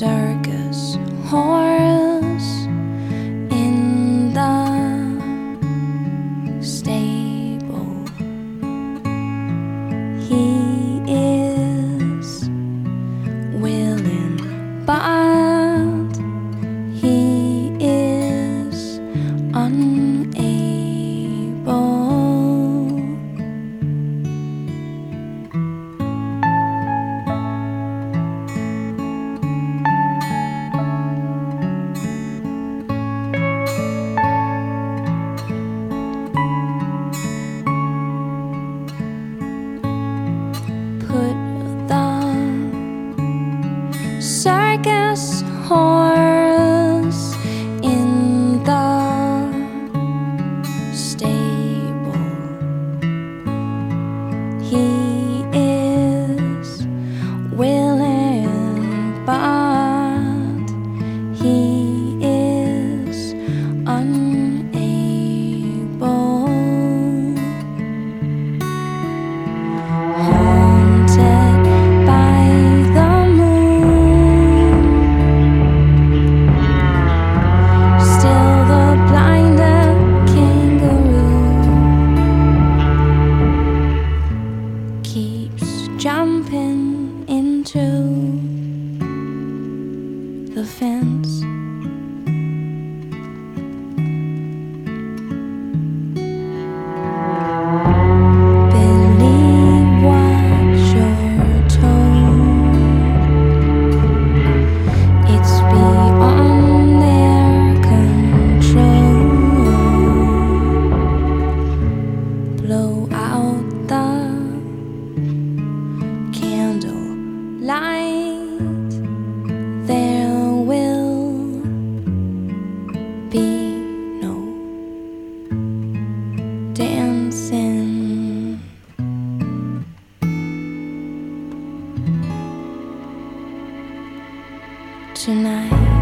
circus horse in the stable. He is willing, but he is unable. Put the circus horse in the stable. He is willing, but he is unable. Haunted by the moon, still the blinded kangaroo keeps jumping into the fence. Believe what you're told. It's beyond their control. Blow out the candle light. There will be no dancing tonight.